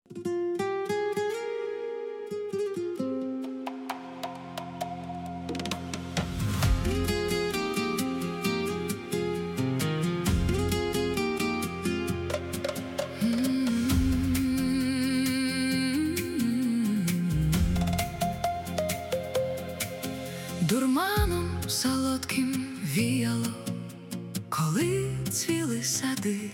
Дурманом солодким віяло, коли цвіли сади,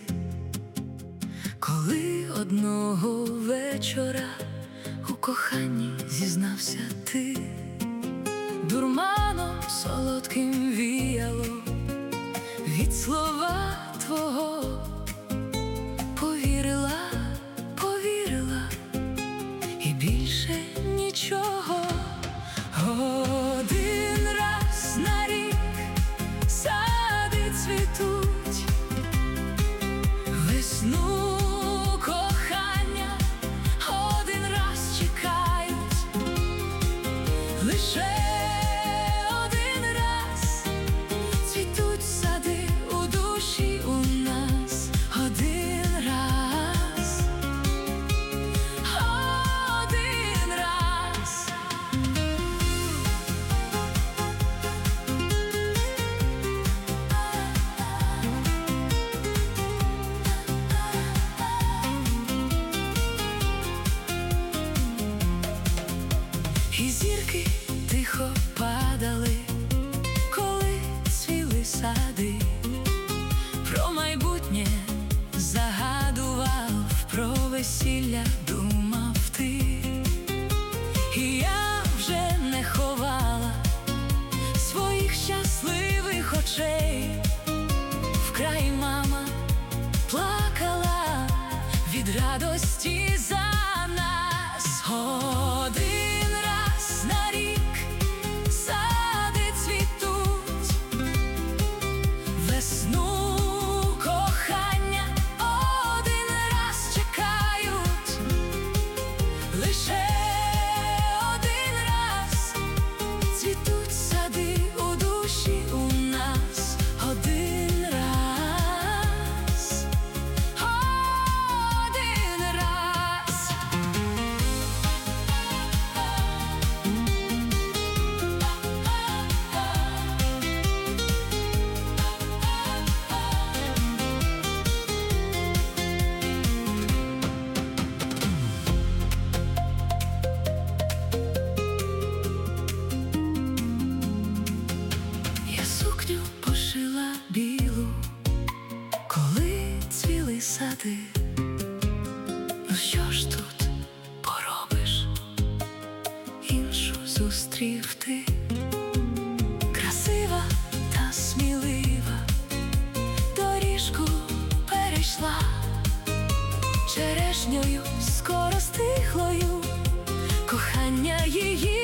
коли одного вечора у коханні зізнався ти. Дурманом солодким віяло від слова твого, повірила, повірила, і більше нічого. Один раз на рік сади цвітуть, весну кохання один раз чекають, лише один раз цвітуть сади у душі у нас. Один раз, один раз. І зірки тихо падали, коли цвіли сади. Про майбутнє загадував, про весілля думав ти. І я вже не ховала своїх щасливих очей. Вкрай мама плакала від радості за нас. Один раз на рік сади цвітуть, весну кохання один раз чекають, лише один раз цвітуть сади у душі у нас. Один раз, один раз. Я сукню пошила білу, коли цвіли сади. Ну що ж тут поробиш, іншу зустрів ти. Красива та смілива доріжку перейшла, черешнею скоро стихлою кохання її